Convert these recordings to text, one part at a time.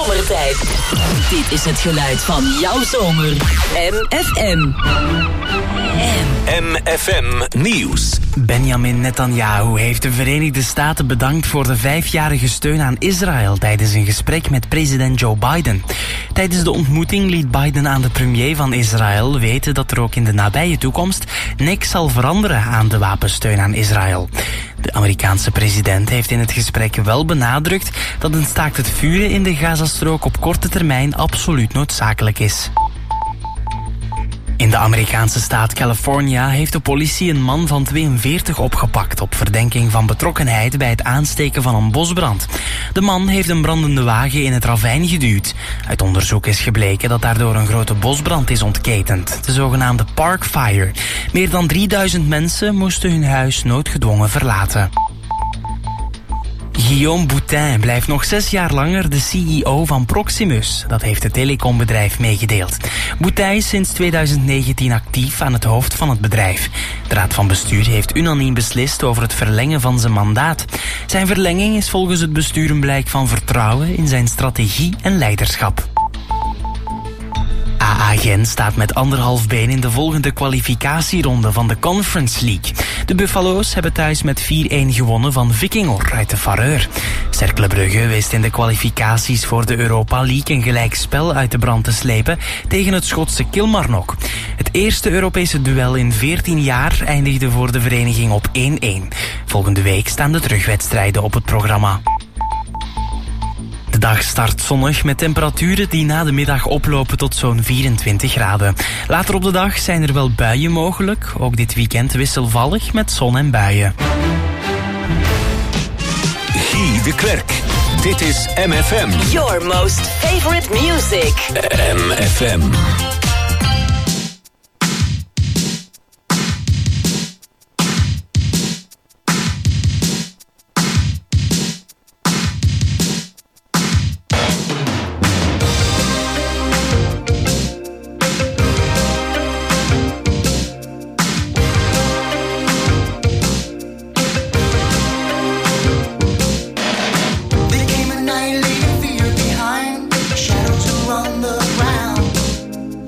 zomertijd. Dit is het geluid van jouw zomer. MFM. MFM Nieuws. Benjamin Netanyahu heeft de Verenigde Staten bedankt voor de 5-jarige steun aan Israël tijdens een gesprek met president Joe Biden. Tijdens de ontmoeting liet Biden aan de premier van Israël weten dat er ook in de nabije toekomst niks zal veranderen aan de wapensteun aan Israël. De Amerikaanse president heeft in het gesprek wel benadrukt dat een staakt het vuren in de Gazastrook op korte termijn absoluut noodzakelijk is. In de Amerikaanse staat California heeft de politie een man van 42 opgepakt op verdenking van betrokkenheid bij het aansteken van een bosbrand. De man heeft een brandende wagen in het ravijn geduwd. Uit onderzoek is gebleken dat daardoor een grote bosbrand is ontketend, de zogenaamde Park Fire. Meer dan 3000 mensen moesten hun huis noodgedwongen verlaten. Guillaume Boutin blijft nog 6 jaar langer de CEO van Proximus. Dat heeft het telecombedrijf meegedeeld. Boutin is sinds 2019 actief aan het hoofd van het bedrijf. De Raad van Bestuur heeft unaniem beslist over het verlengen van zijn mandaat. Zijn verlenging is volgens het bestuur een blijk van vertrouwen in zijn strategie en leiderschap. AA Gent staat met 1,5 been in de volgende kwalificatieronde van de Conference League. De Buffalo's hebben thuis met 4-1 gewonnen van Vikingor uit de Faroer. Cercle Brugge wist in de kwalificaties voor de Europa League een gelijkspel uit de brand te slepen tegen het Schotse Kilmarnock. Het eerste Europese duel in 14 jaar eindigde voor de vereniging op 1-1. Volgende week staan de terugwedstrijden op het programma. De dag start zonnig met temperaturen die na de middag oplopen tot zo'n 24 graden. Later op de dag zijn er wel buien mogelijk. Ook dit weekend wisselvallig met zon en buien. Guy de Klerk. Dit is MFM. Your most favorite music. MFM. Shadows are on the ground.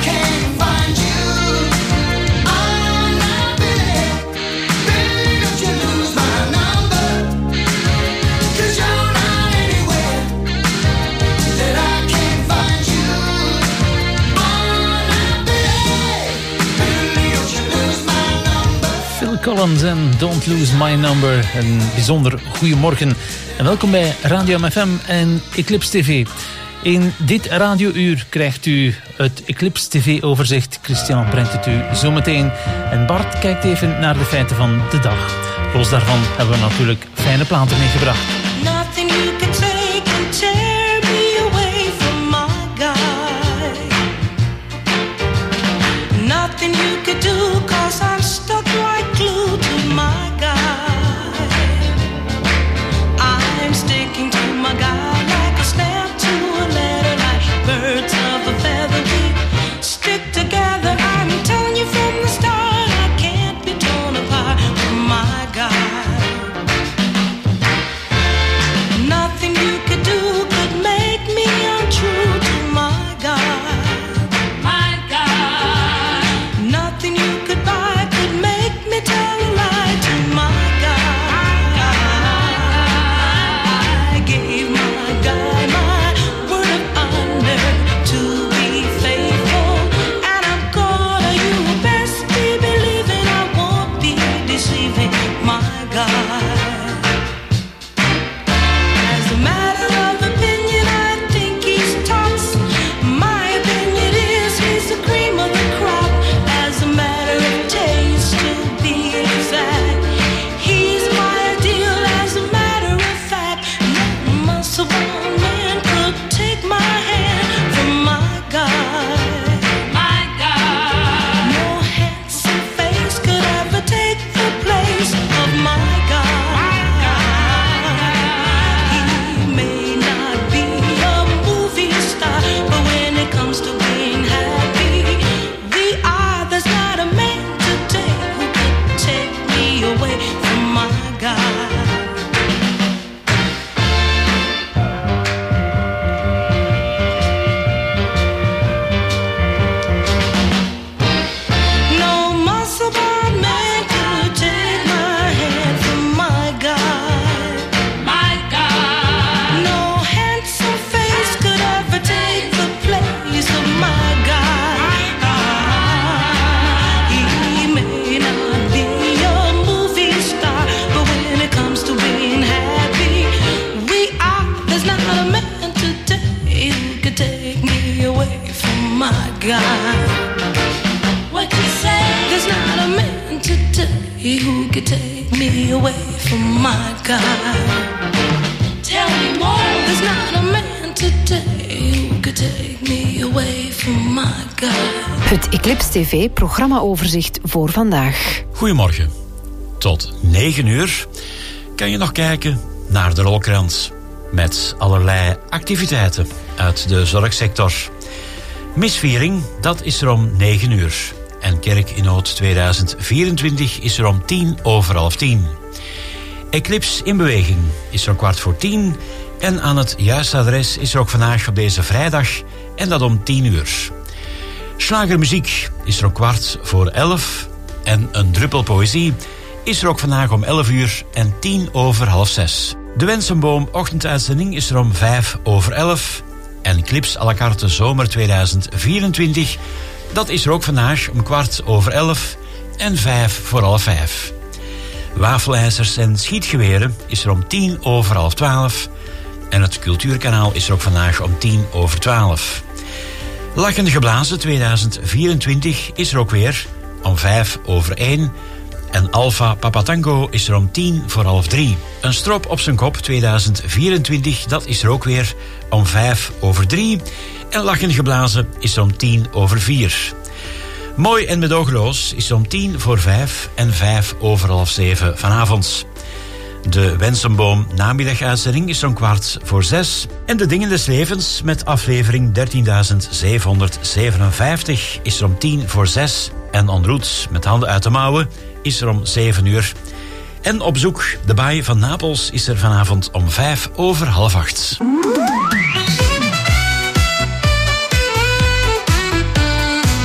Collins en Don't Lose My Number. Een bijzonder goedemorgen en welkom bij Radio MFM en Eclipse TV. In dit radiouur krijgt u het Eclipse TV-overzicht. Christian brengt het u zometeen. En Bart kijkt even naar de feiten van de dag. Los daarvan hebben we natuurlijk fijne platen meegebracht. Nothing you can take can tear me away from my guy. Nothing you could do, 'cause I'm stuck like glue to my guy. I'm sticking to my guy like a snap to a letter, like birds of a feather. We stick together. I'm telling you from the start, I can't be torn apart from my guy. Nothing you could do could make me untrue to my guy. My guy. Nothing you could buy could make me tell a lie to my guy. I gave my guy my word of honor to be faithful, and I'm gonna, you best be believing I won't be deceiving my guy. As a matter of opinion, I think he's tops. My opinion is he's the cream of the crop. As a matter of taste, to be exact, he's my ideal. As a matter of fact, no muscle bound man could take my hand from my guy. My guy. No handsome face could ever take the place of my guy. He may not be a movie star, but when it comes to being happy, we are. There's not a man today who could take me away from my guy. No muscle-bound man could take my hand from my guy. My guy. No handsome face could ever take the place of my guy. He may not be a movie star, but when it comes to being happy, we are. There's not a man today who could take me away from my guy. What you say? There's not a man today who could take me away from my guy. Tell me more. There's not a man today who could take me away from my guy. Het Eclipse TV programmaoverzicht voor vandaag. Goedemorgen. Tot 9 uur kan je nog kijken naar de rolkrans. Met allerlei activiteiten uit de zorgsector. Misviering, dat is er om 9 uur. En Kerk in Nood 2024 is er om 10:10. Eclipse in beweging is er om 9:15. En aan het juiste adres is er ook vandaag op deze vrijdag. En dat om 10 uur. Slagermuziek is er om 11:15. En een druppel poëzie is er ook vandaag om 11 uur en 6:10. De Wensenboom ochtenduitzending is er om 11:05. En Eclipse à la carte zomer 2024, dat is er ook vandaag om 11:15 en 5:05. Wafelijzers en schietgeweren is er om 11:10. En het Cultuurkanaal is er ook vandaag om 11:10. Lachende Geblazen 2024 is er ook weer om 2:05. En Alpha Papatango is er om 2:50. Een strop op zijn kop 2024, dat is er ook weer om 3:05. En Lachende Geblazen is er om 4:10. Mooi en medogeloos is er om 4:45 en 7:05 vanavond. De Wensenboom namiddaguitzending is er om 5:15. En De Dingen des Levens met aflevering 13.757 is er om 5:10. En En route met handen uit de mouwen is er om 7 uur. En op zoek, de baai van Napels is er vanavond om 7:05.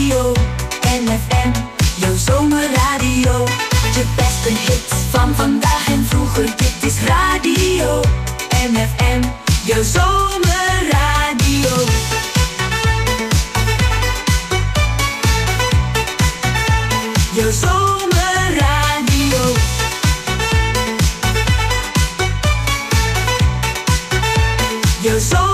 radio. NFM, jouw zomerradio. Je beste hits van vandaag en vroeger. Dit is radio. NFM, jouw zomerradio. Jouw zomerradio. Jouw zomerradio.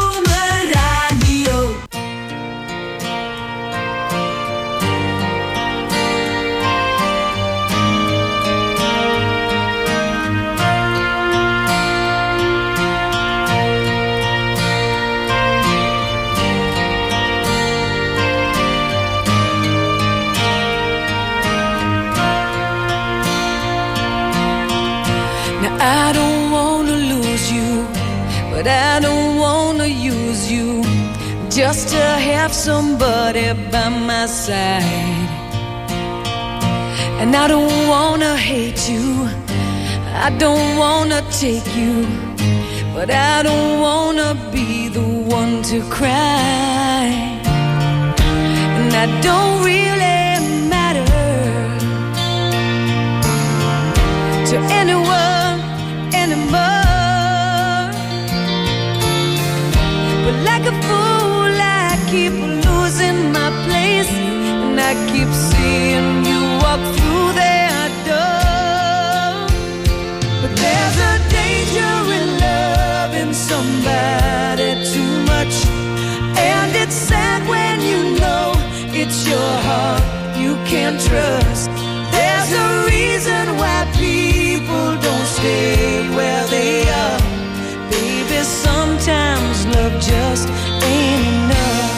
I don't wanna lose you, but I don't wanna use you just to have somebody by my side. And I don't wanna hate you, I don't wanna take you, but I don't wanna be the one to cry. And I don't really matter to anyone anymore. But like a fool I keep losing my place, and I keep seeing you walk through their door. But there's a danger in loving somebody too much, and it's sad when you know it's your heart you can't trust. There's a reason why people don't stay where they are. Baby, sometimes love just ain't enough.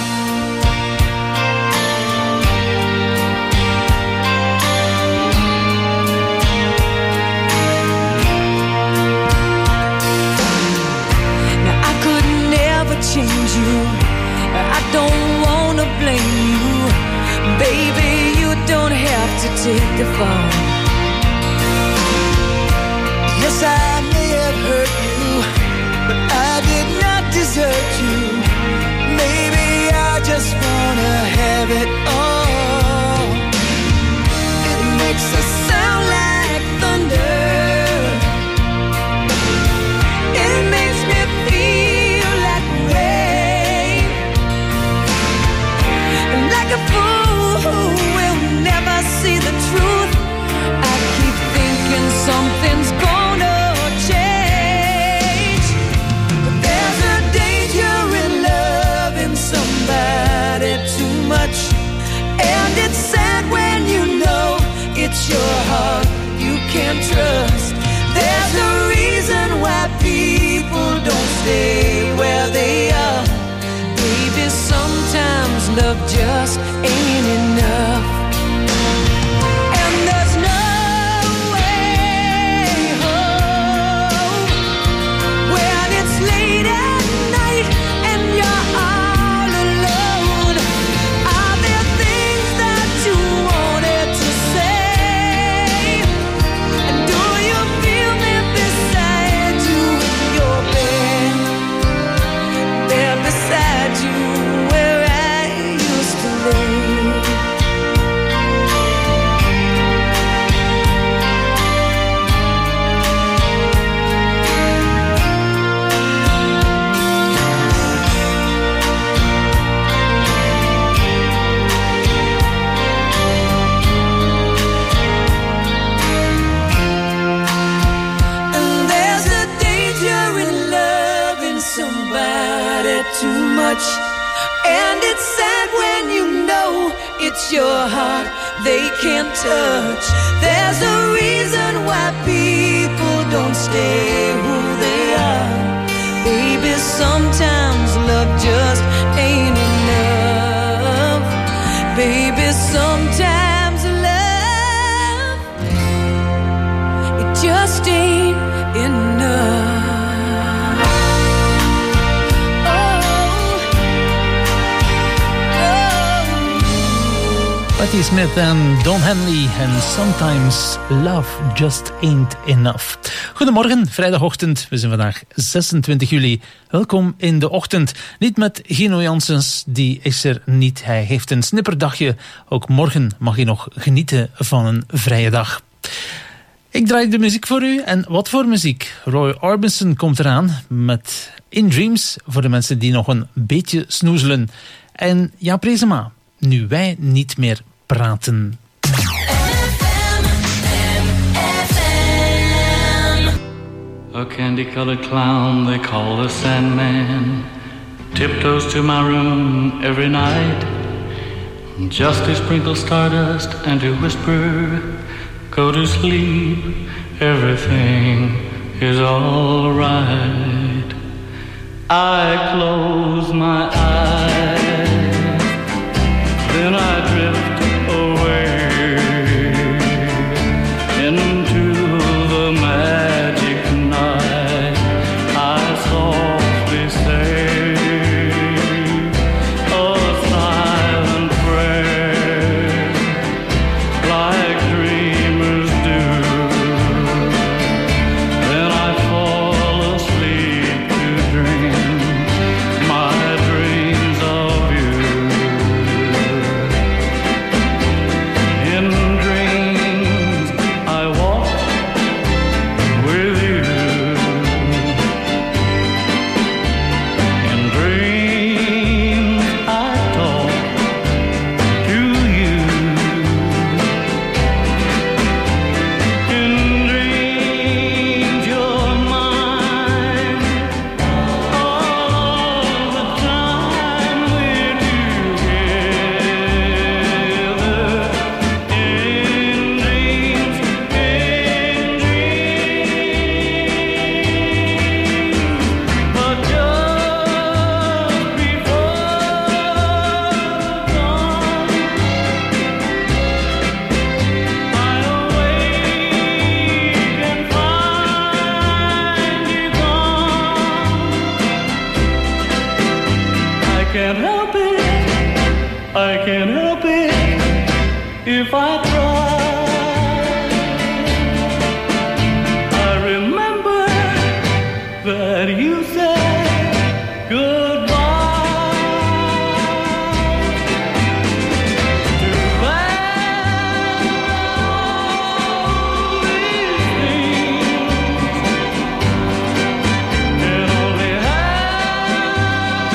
Now I could never change you, I don't wanna blame you. Baby, you don't have to take the fall. Yes, I may have hurt you, but I did not desert you. Maybe I just wanna have it all. It makes us sound like thunder. It makes me feel like rain. And like a fool who will never see the truth, I keep thinking something's gonna change. But there's a danger in loving somebody too much, and it's sad when you know it's your heart you can't trust. There's a reason why people don't stay where they are. Baby, sometimes love just ain't enough. And there's no way home when it's late at night and you're all alone. Are there things that you wanted to say? And do you feel me beside you in your bed? There beside you where I used to lay. And there's a danger in loving somebody too much, and it's sad when you know it's your heart they can't touch. There's a reason why people don't stay who they are. Baby, sometimes love just ain't enough. Baby, sometimes love, it just ain't enough. Patti Smith en Don Henley en Sometimes Love Just Ain't Enough. Goedemorgen, vrijdagochtend. We zijn vandaag 26 juli. Welkom in de ochtend. Niet met Gino Janssens, die is er niet. Hij heeft een snipperdagje. Ook morgen mag je nog genieten van een vrije dag. Ik draai de muziek voor u. En wat voor muziek? Roy Orbison komt eraan met In Dreams, voor de mensen die nog een beetje snoezelen. En Jaap Reesema, Nu wij niet meer praten. A candy-colored clown they call the Sandman tiptoes to my room every night just to sprinkle stardust and to whisper, go to sleep, everything is all right. I close my eyes, then I drift away into the magic night. I softly say a silent prayer like dreamers do. Then I fall asleep to dream my dreams of you. In dreams I walk with you. In dreams I talk to you. In dreams you're mine all the time we're together. In dreams, but just before dawn, I awake and find you gone. I can't help it, I can't help it if I try. I remember that you said goodbye to all these things, and only have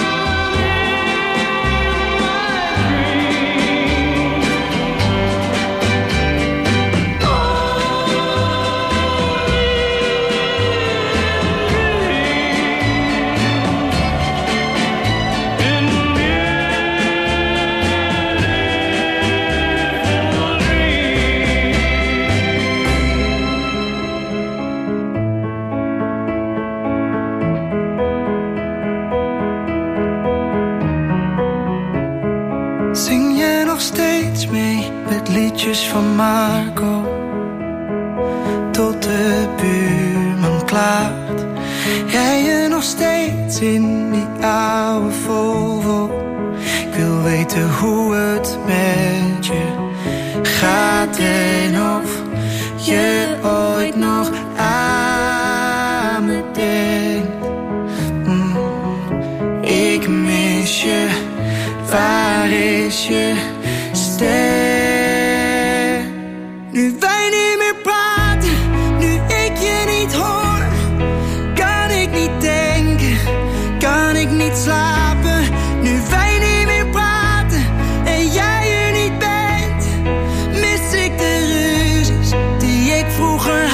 in my dreams. Zing je nog steeds mee met liedjes van Marco? Tot de buurman klaart. Jij je nog steeds in die oude Volvo? Ik wil weten hoe het met je gaat en of je ooit nog aan me denkt. Ik mis je. Waar is je ster? Nu wij niet meer praten, nu ik je niet hoor, kan ik niet denken, kan ik niet slapen. Nu wij niet meer praten en jij er niet bent, mis ik de ruzies die ik vroeger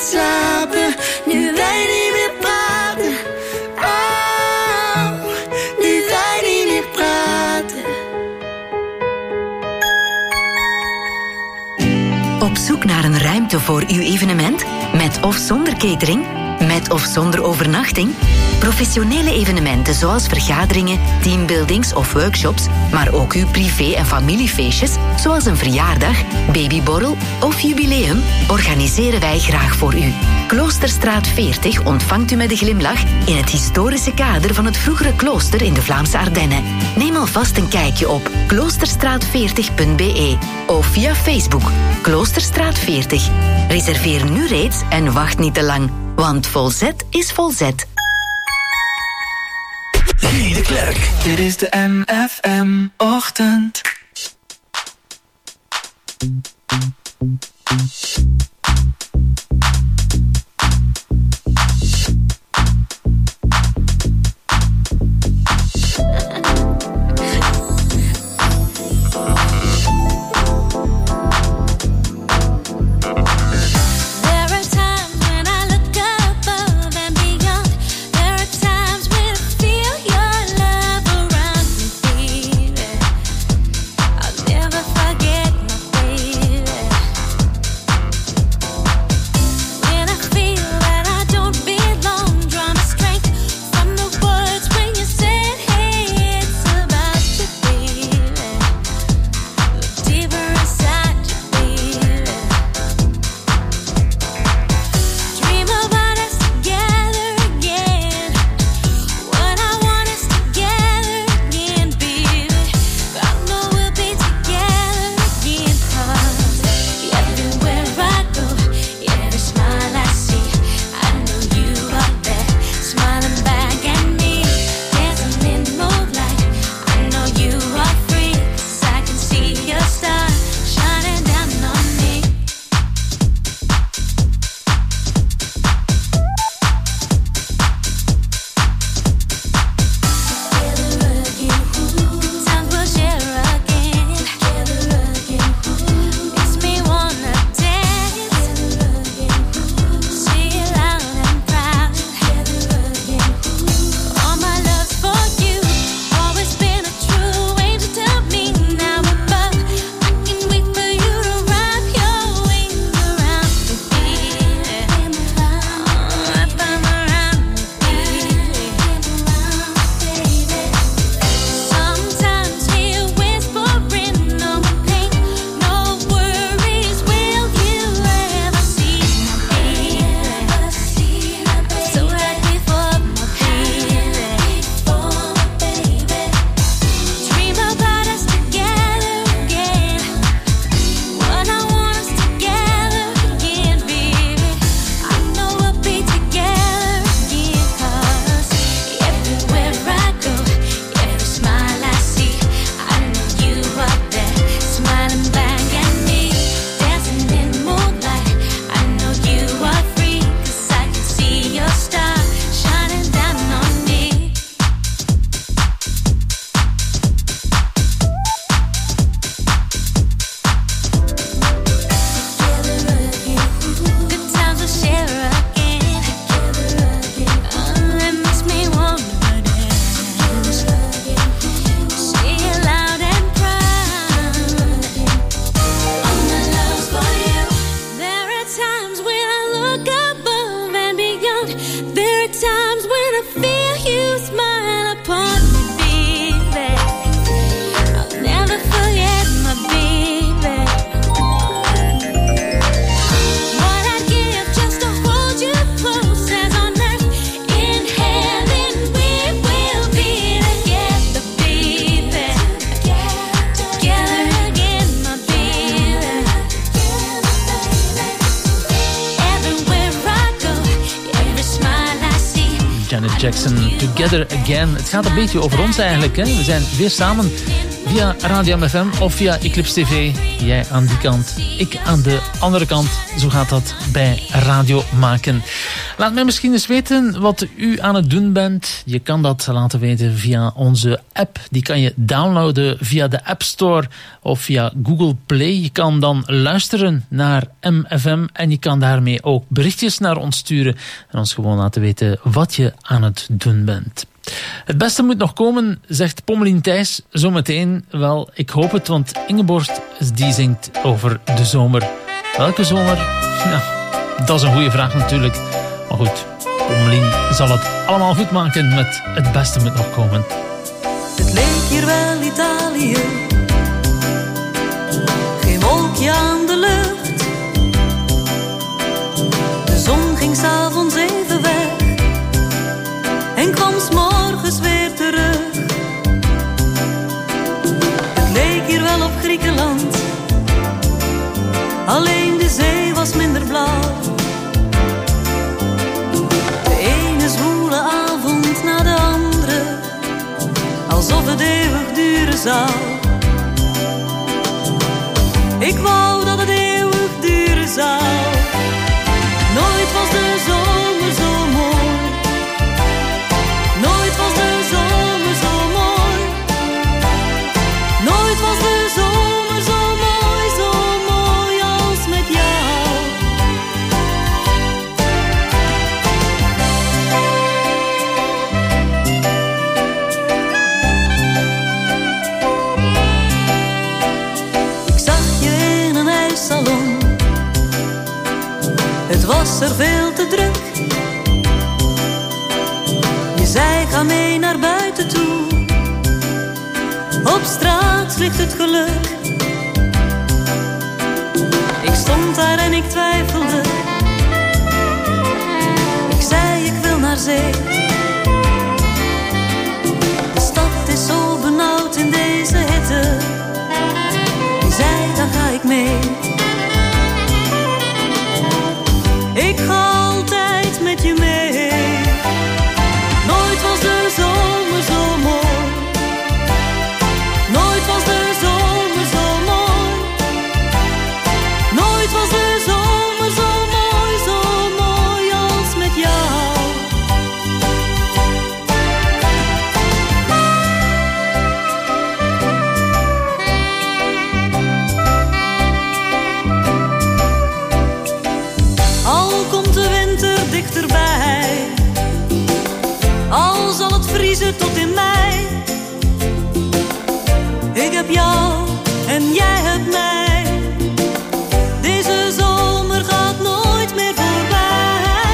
niet slapen, nu wij niet meer praten. Oh, nu wij niet meer praten. Op zoek naar een ruimte voor uw evenement? Met of zonder catering? Met of zonder overnachting? Professionele evenementen zoals vergaderingen, teambuildings of workshops, maar ook uw privé- en familiefeestjes, zoals een verjaardag, babyborrel of jubileum, organiseren wij graag voor u. Kloosterstraat 40 ontvangt u met een glimlach in het historische kader van het vroegere klooster in de Vlaamse Ardennen. Neem alvast een kijkje op kloosterstraat40.be of via Facebook Kloosterstraat 40. Reserveer nu reeds en wacht niet te lang, want volzet is volzet. Guy de Klerk. Dit is de MFM-ochtend. Janet Jackson, Together Again. Het gaat een beetje over ons eigenlijk. Hè? We zijn weer samen via Radio MFM of via Eclipse TV. Jij aan die kant, ik aan de andere kant. Zo gaat dat bij radio maken. Laat mij misschien eens weten wat u aan het doen bent. Je kan dat laten weten via onze app. Die kan je downloaden via de App Store of via Google Play. Je kan dan luisteren naar MFM en je kan daarmee ook berichtjes naar ons sturen en ons gewoon laten weten wat je aan het doen bent. Het beste moet nog komen, zegt Pommelien Thijs zometeen. Wel, ik hoop het, want Ingeborst die zingt over de zomer. Welke zomer? Nou, dat is een goede vraag natuurlijk. Maar goed, Pommelien zal het allemaal goed maken met het beste moet nog komen. Het leek hier wel Italië, geen wolkje aan de lucht. De zon ging 's avonds even weg en kwam 's morgens weer terug. Het leek hier wel op Griekenland, alleen de zee was minder blauw. De ene zwoele avond na de andere, alsof het eeuwig duren zou. Ik wou dat het eeuwig duren zou. Nooit was de zomer zo mooi. Nooit was de zomer zo mooi. Nooit was de zomer zo mooi als met jou. Ik zag je in een ijssalon. Het was er veel te druk. Je zei ga mee naar buiten toe. Op straat ligt het geluk. Ik stond daar en ik twijfelde. Ik zei ik wil naar zee. De stad is zo benauwd in deze hitte. Je zei dan ga ik mee. Ik ga altijd met je mee. Nooit was de zomer zo mooi. Nooit was de zomer zo mooi. Nooit was de zomer zo mooi als met jou. Al komt de winter dichterbij, al zal het vriezen tot in mei. Ik heb jou en jij hebt mij. Deze zomer gaat nooit meer voorbij.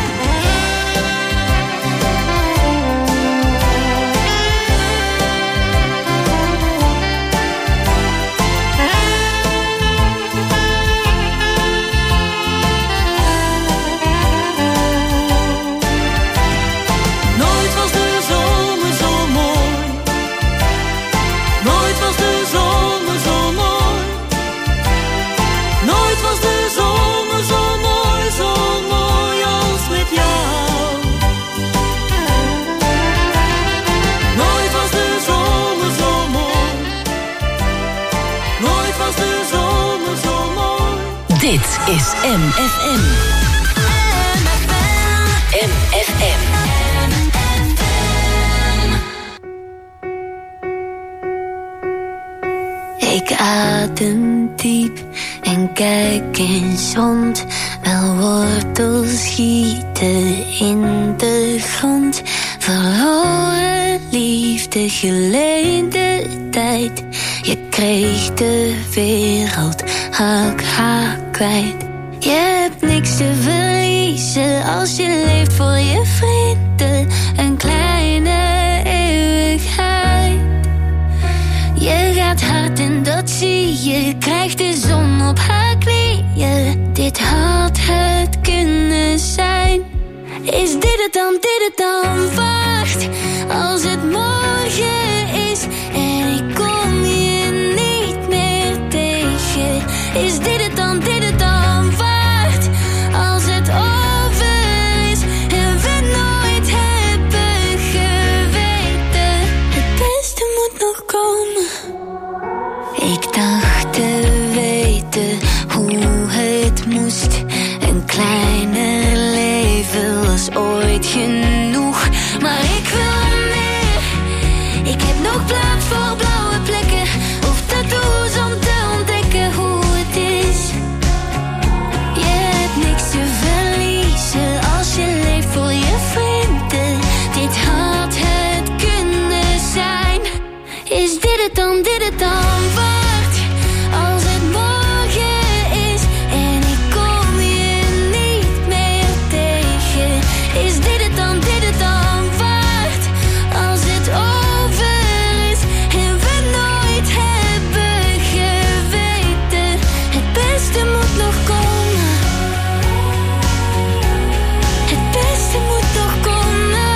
Nooit was de zomer zo mooi. Nooit was de zomer zo mooi. Nooit was de zomer zo mooi als met jou. Nooit was de zomer zo mooi. Nooit was de zomer zo mooi. Dit is MFM. MFM. Ik adem diep en kijk eens rond. Wel wortels schieten in de grond. Verloren liefde, geleende tijd. Je kreeg de wereld, raak haar kwijt. Je hebt niks te verliezen als je leeft voor je vrienden. Een kleine eeuwigheid. Je gaat hard en dat zie je. Krijgt de zon op haar knieën. Dit had het kunnen zijn. Is dit het dan? Wacht, als het morgen is en ik kom je niet meer tegen. Is dit het dan? Wacht, als het over is en we nooit hebben geweten. Het beste moet nog komen. kleine leven was ooit genoeg. Maar ik wil meer. Ik heb nog plaats voor blauwe plekken of tattoos om te ontdekken hoe het is. Je hebt niks te verliezen als je leeft voor je vrienden. Dit had het kunnen zijn. Is dit het dan waard? Als het morgen is en ik kom je niet meer tegen. Is dit het dan waard? Als het over is en we nooit hebben geweten. Het beste moet nog komen. Het beste moet nog komen.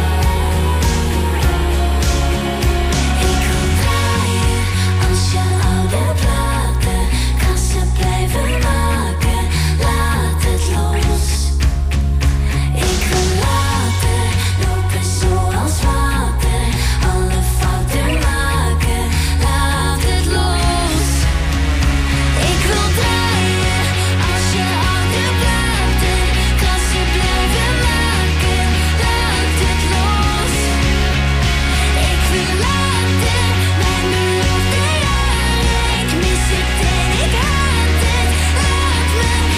Ik wil draaien als je oude platen. Kassen blijven maken, laat het los. Ik wil laten lopen zoals water. Alle fouten maken, laat het los. Ik wil draaien als je oude platen. Kassen blijven maken, laat het los. Ik wil laten mijn belofte jaren. Ik mis het en ik haat het. Laat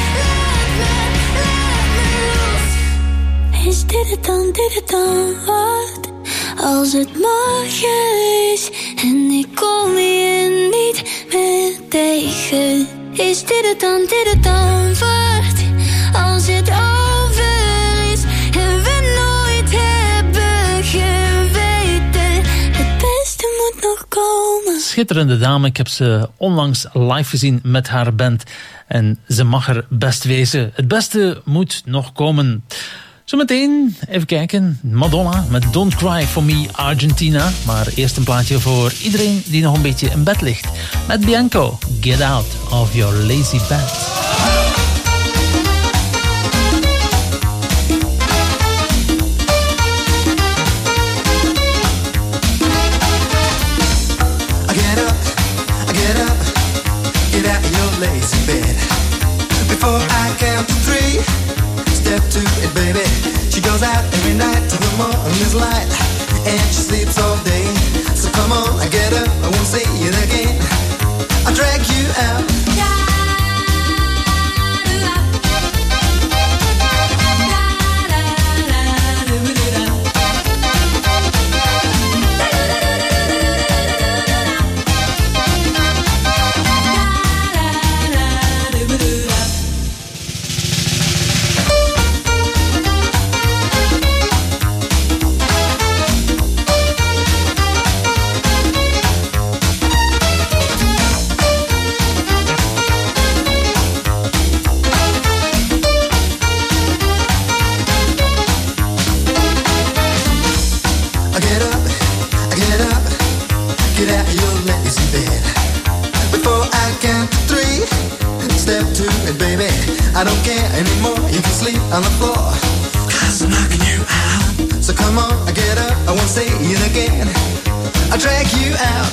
me los. Is dit het dan waard? Als het morgen is en ik kom je niet meer tegen. Is dit het dan waard? Als het over is en we nooit hebben geweten. Het beste moet nog komen. Schitterende dame, ik heb ze onlangs live gezien met haar band. En ze mag er best wezen. Het beste moet nog komen. Zometeen, even kijken, Madonna met Don't Cry For Me Argentina. Maar eerst een plaatje voor iedereen die nog een beetje in bed ligt. Met Bianco, Get Out of Your Lazy Bed. Get out of your lazy bed. Before I count to 3, step to it, baby. She goes out every night till the morning's light, and she sleeps all day. So come on, I get up, I won't say it again. I'll drag you out. I don't care anymore, you can sleep on the floor, 'cause I'm knocking you out. So come on, I get up, I won't say it again. I'll drag you out.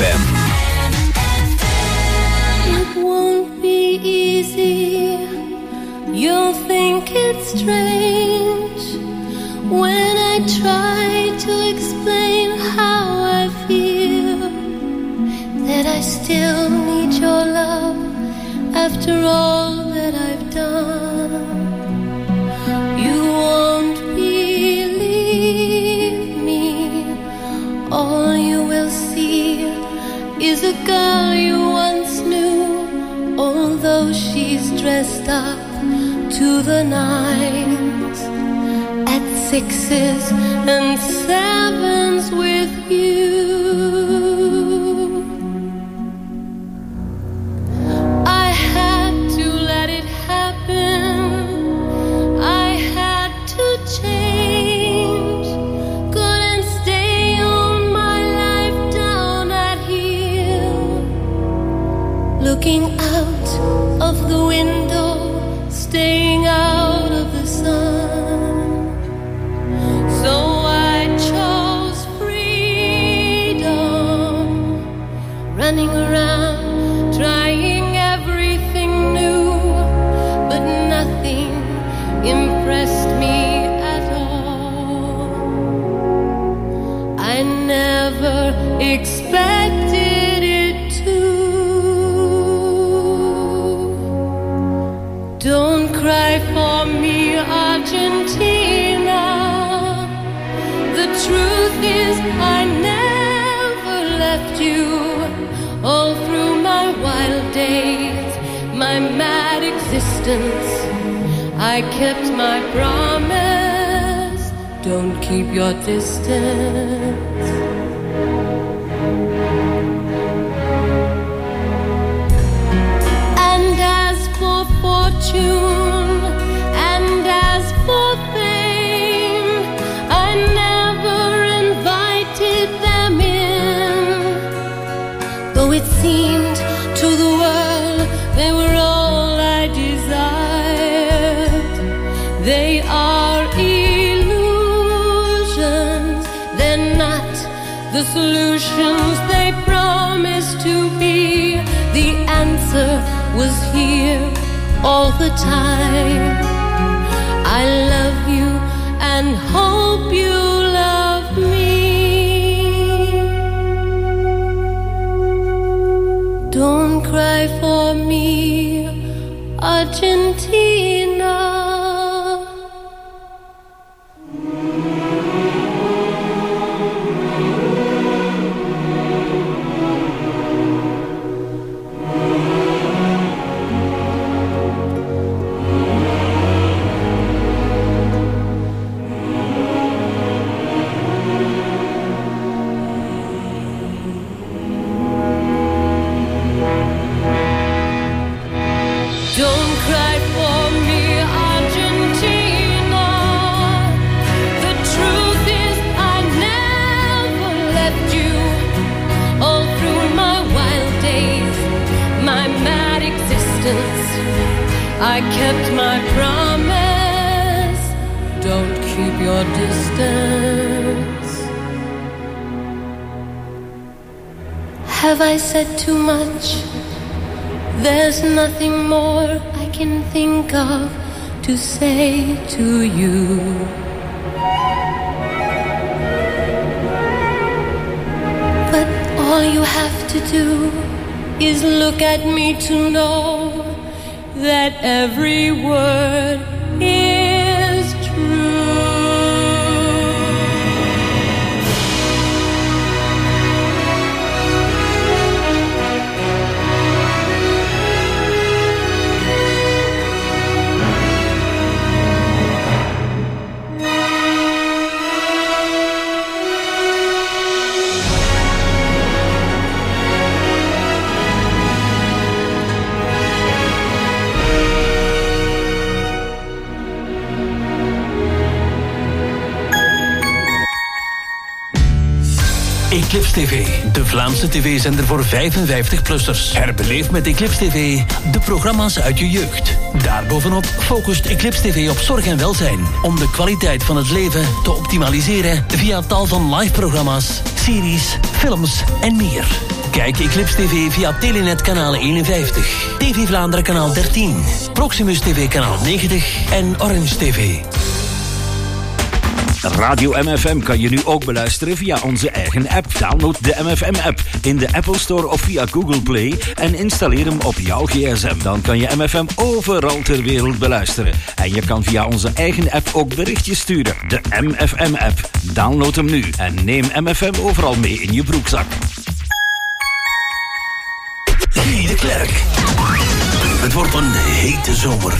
FM. It won't be easy. You'll think it's strange when I try to explain how I feel, that I still need your love after all that I've done. You won't believe me. All you will see is a girl you once knew, although she's dressed up to the nines, at 6s and 7s with you. I had to let it happen. I had to change. Couldn't stay on my life down at heel, looking out of the window, staying out of the sun. So I chose freedom, running around, trying everything new, but nothing impressed me at all. I never expected it to. Don't cry for me, Argentina. The truth is I never left you. All through my wild days, my mad existence, I kept my promise. Don't keep your distance. And as for fortune, and as for fame, I never invited them in, though it seemed to the world they were all I desired. They are illusions, they're not the solutions they promised to be. The answer was here all the time. I love you and hope you love me. Don't cry for me, Argentina. Don't cry for me, Argentina. The truth is I never left you. All through my wild days, my mad existence, I kept my promise. Don't keep your distance. Have I said too much? There's nothing more I can think of to say to you. But all you have to do is look at me to know that every word is true. Eclipse TV, de Vlaamse tv-zender voor 55-plussers. Herbeleef met Eclipse TV de programma's uit je jeugd. Daarbovenop focust Eclipse TV op zorg en welzijn. Om de kwaliteit van het leven te optimaliseren via tal van live-programma's, series, films en meer. Kijk Eclipse TV via Telenet kanaal 51, TV Vlaanderen kanaal 13, Proximus TV kanaal 90 en Orange TV. Radio MFM kan je nu ook beluisteren via onze eigen app. Download de MFM-app in de Apple Store of via Google Play en installeer hem op jouw gsm. Dan kan je MFM overal ter wereld beluisteren. En je kan via onze eigen app ook berichtjes sturen. De MFM-app. Download hem nu en neem MFM overal mee in je broekzak. Guy de Klerk. Het wordt een hete zomer.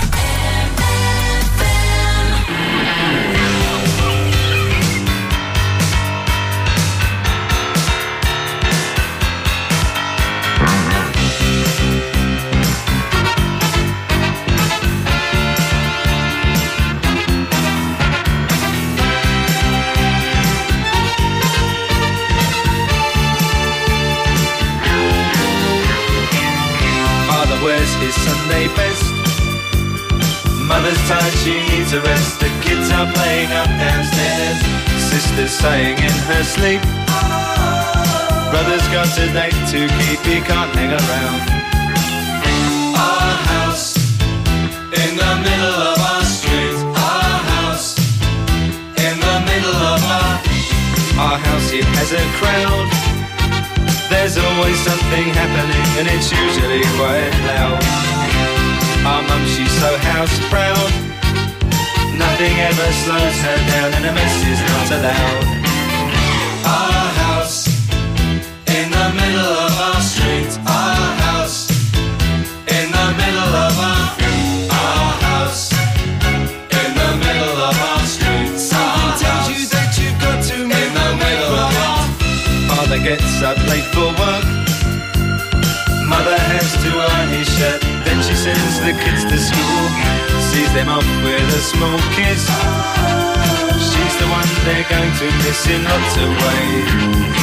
His Sunday best. Mother's tired, she needs a rest. The kids are playing up downstairs. Sister's sighing in her sleep. Brother's got a date to keep, he can't hang around. Our house in the middle of our street. Our house in the middle of our house, it has a crowd. There's always something happening and it's usually quite loud. Our mum, she's so house proud. Nothing ever slows her down and a mess is not allowed. Our house in the middle of our street. Our house in the middle of our house in the middle of our street. Something tells you that you've got to move in the middle of our. Father gets up late for work. Mother has to iron his shirt. Then she sends the kids to school. Sees them off with a small kiss. She's the one they're going to miss in lots of ways.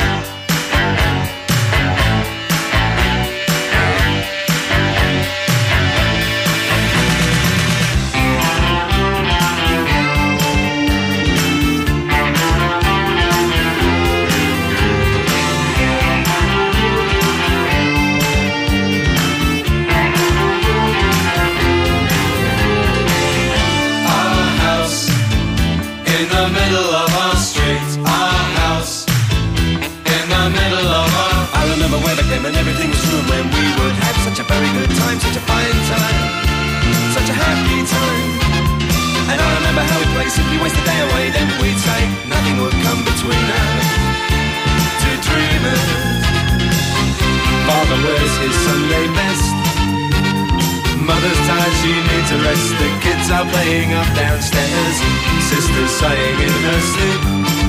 And everything was room when we would have such a very good time, such a fine time, such a happy time. And I remember how we'd play, simply waste the day away. Then we'd say nothing would come between us, two dreamers. Father wears his Sunday best. Mother's tired, she needs a rest. The kids are playing up downstairs. Sister's sighing in her sleep.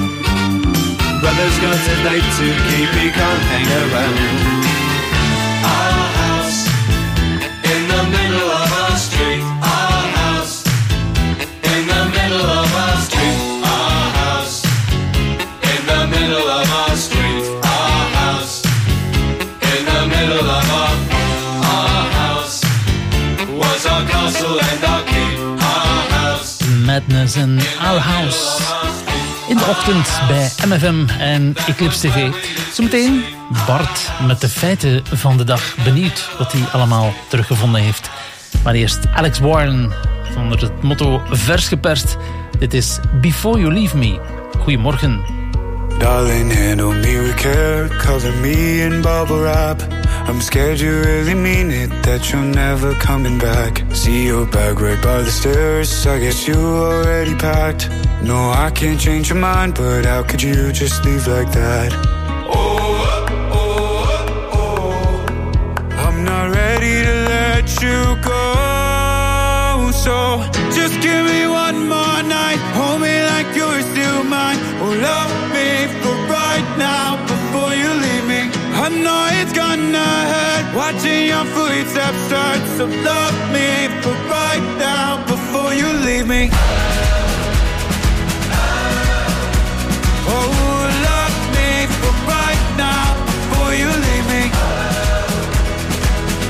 Brother's got a date to keep, he can't hang around. Our house in the middle of our street. Our house in the middle of our street. Our house in the middle of our street. Our house in the middle of our house was our castle and our keep. Our house. Madness in Our House. In de ochtend bij MFM en Eclipse TV. Zometeen Bart met de feiten van de dag. Benieuwd wat hij allemaal teruggevonden heeft. Maar eerst Alex Warren onder het motto vers geperst. Dit is Before You Leave Me. Goedemorgen. Darling, handle me with care, cover me in bubble wrap. I'm scared you really mean it, that you're never coming back. See your bag right by the stairs, I guess you already packed. No, I can't change your mind, but how could you just leave like that? I'm not ready to let you go, so just give me one more night. Hold me like you're still mine. Oh, love me for right now before you leave me. I know it's gonna hurt watching your footsteps start. So love me for right now before you leave me. Oh, love me for right now before you leave me.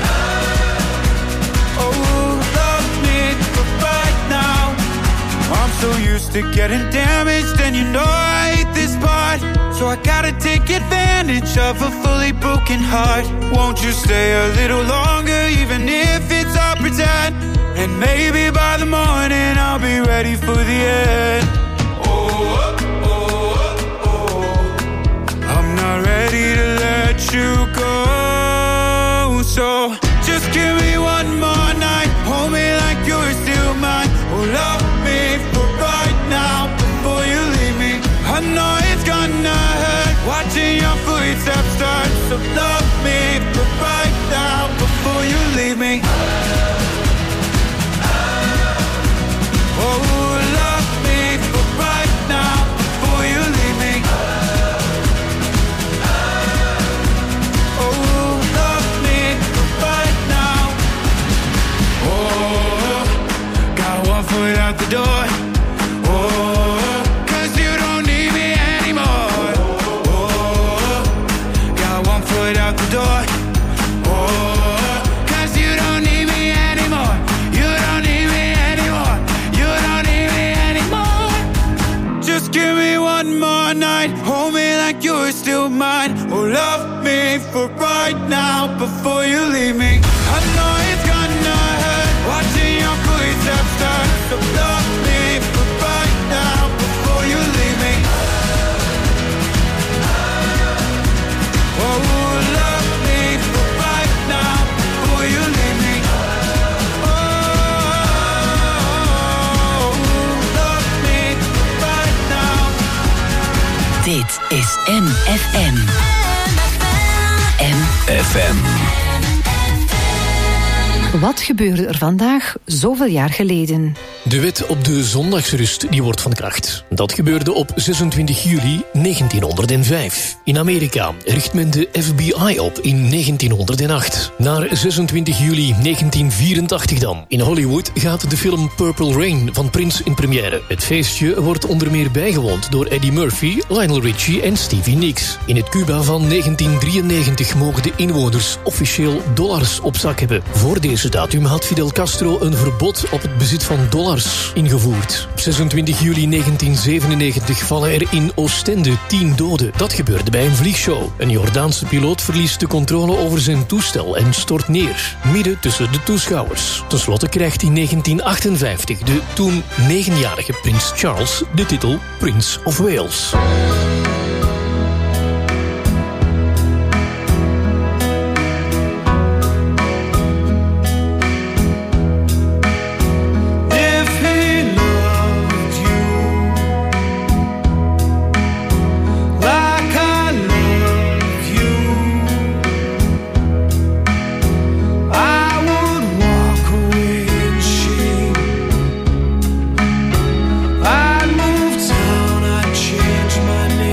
Oh, love me for right now. I'm so used to getting damaged, and you know I hate this part. So I gotta take advantage of a fully broken heart. Won't you stay a little longer, even if it's all pretend? And maybe by the morning I'll be ready for the end. I'm not ready to let you go. So just give me one more night. Hold me like you're still mine. Oh, love me for right now before you leave me. I know it's gonna hurt watching your footsteps start. So love me for right now before you leave me. Oh, love me for right now before you leave me. Oh, love me for right now. Oh, got one foot out the door. Oh, 'cause you don't need me anymore. Oh, got one foot out the door. Oh, 'cause you don't need me anymore. You don't need me anymore. You don't need me anymore. Just give me one more night. Hold me like you're still mine. Oh, love me for right now before you leave me. I know it's gonna hurt watching your footsteps start. So love me for right now before you leave me. Oh, love me for right now before you leave me. Oh, love me for right now. Dit is MFM. MFM. Wat gebeurde er vandaag zoveel jaar geleden? De wet op de zondagsrust die wordt van kracht. Dat gebeurde op 26 juli 1905. In Amerika richt men de FBI op in 1908. Naar 26 juli 1984 dan. In Hollywood gaat de film Purple Rain van Prince in première. Het feestje wordt onder meer bijgewoond door Eddie Murphy, Lionel Richie en Stevie Nicks. In het Cuba van 1993 mogen de inwoners officieel dollars op zak hebben. Voor deze datum had Fidel Castro een verbod op het bezit van dollars ingevoerd. Op 26 juli 1997 vallen er in Oostende 10 doden. Dat gebeurde bij een vliegshow. Een Jordaanse piloot verliest de controle over zijn toestel en stort neer, midden tussen de toeschouwers. Ten slotte krijgt in 1958 de toen 9-jarige prins Charles de titel Prince of Wales. I'd move town, I'd change my name.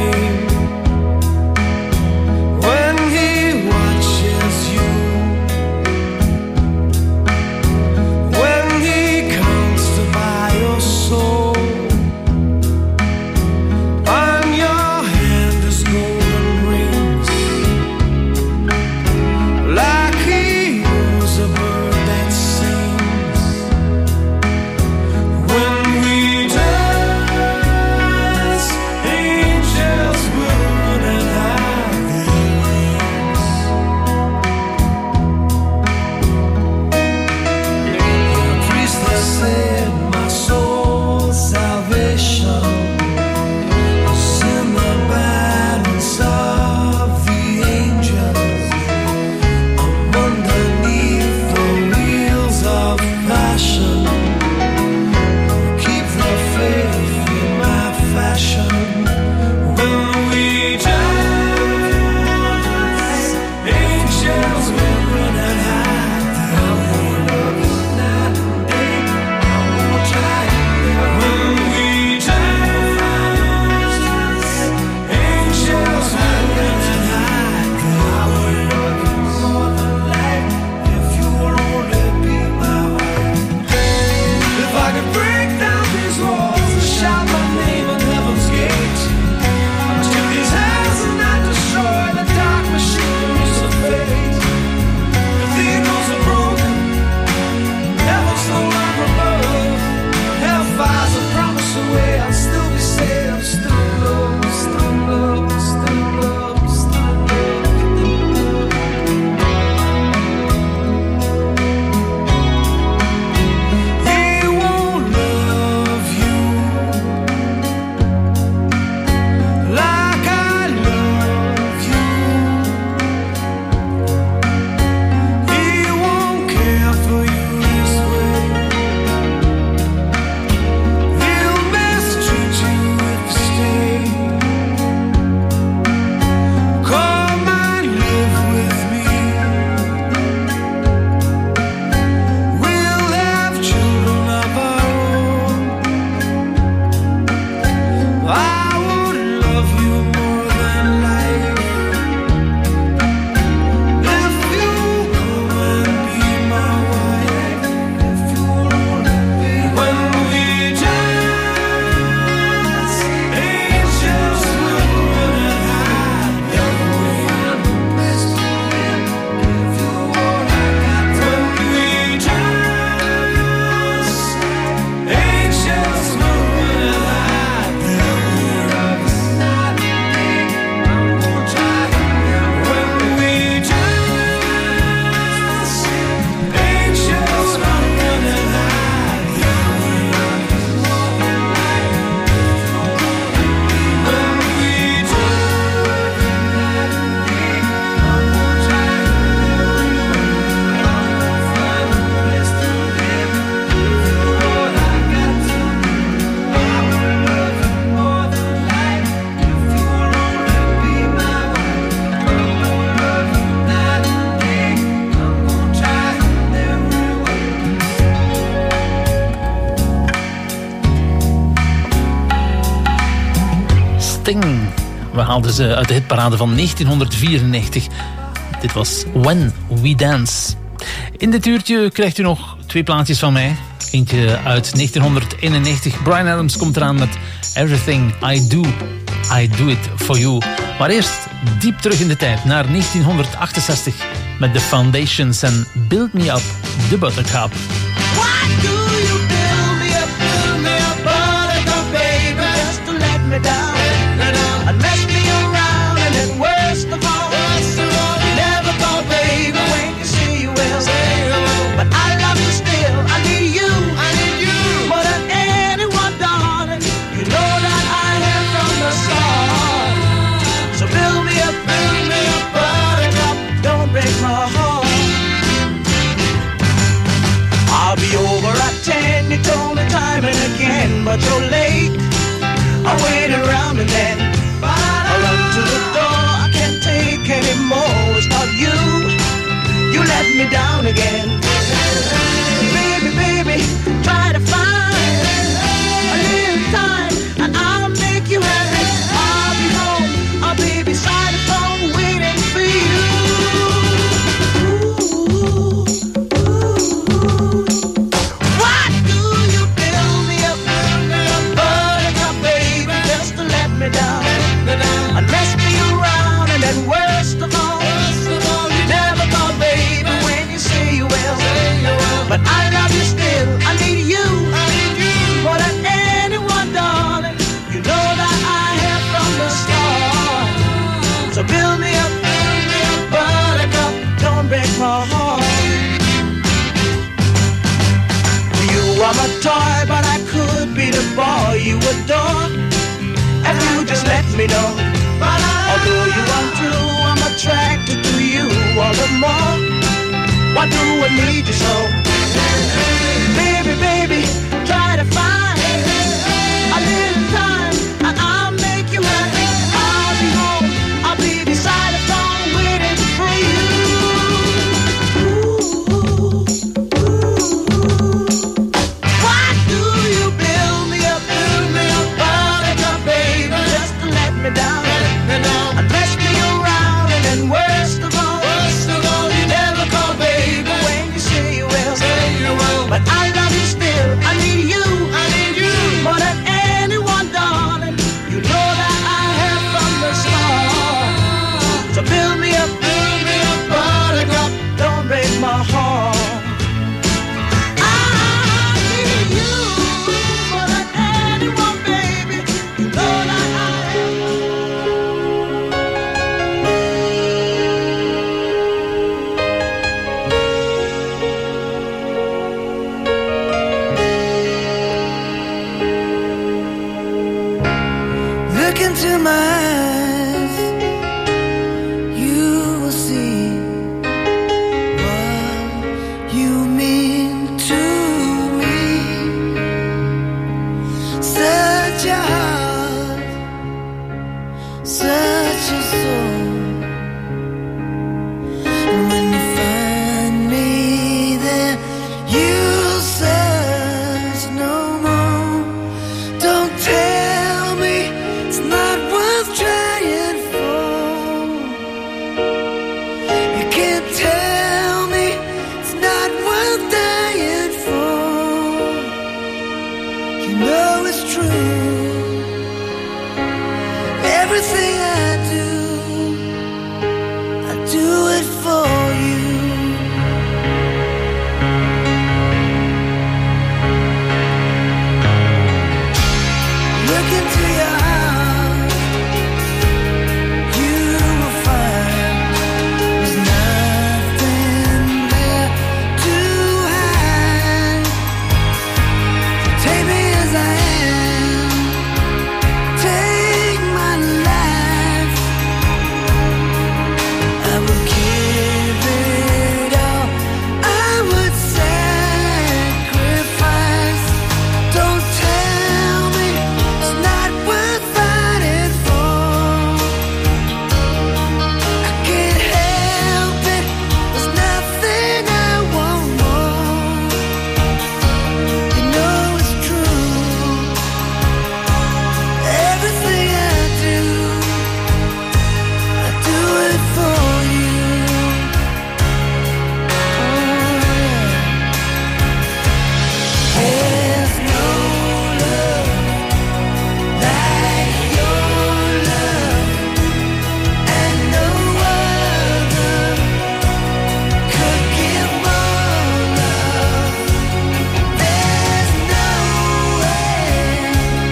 Thing. We haalden ze uit de hitparade van 1994. Dit was When We Dance. In dit uurtje krijgt u nog 2 plaatjes van mij. Eentje uit 1991. Bryan Adams komt eraan met Everything I Do It For You. Maar eerst diep terug in de tijd, naar 1968... met The Foundations en Build Me Up, The Buttercup. Why do you build me up, buttercup, baby, just to let me down, and mess me around, and then worst of all, you never thought, baby, when you say you will, but I love you still, I need you, more than anyone, darling, you know that I am from the start, so build me up, buttercup, don't break my heart. I'll be over at 10, you told me time and again, but you're late. I wait around and then I run to the door, I can't take anymore. It's not you, you let me down again. Baby, baby, try to find a little time and I'll make you happy. I'll be home, I'll be beside the phone waiting for you. Down and mess me around, and then worst of all, you never thought, baby, when you say you will, but I love you still, I need you, more than anyone, darling, you know that I have from the start, so build me up, buttercup, don't break my heart. You are my toy, but I could be the boy you adore, if you just let me know. Although you are true, I'm attracted to you all the more. Why do I need you so? Baby, baby, try to find a little time and I'll make you happy. I'll be home, I'll be beside the phone waiting for you. Why do you build me up, buttercup, baby, just to let me down and mess me around, and then worst of all, you never call, baby, when you say you will, but I love you still, I need you, more than anyone, darling, you know that I have from the start, so build me up, buttercup, don't break my heart. Into my eyes, you will see what you mean to me. Such a heart, such a soul. And when you find me there, you'll search no more. Don't tell me it's not worth trying for. You can't tell me it's not worth dying for. You know it's true. Everything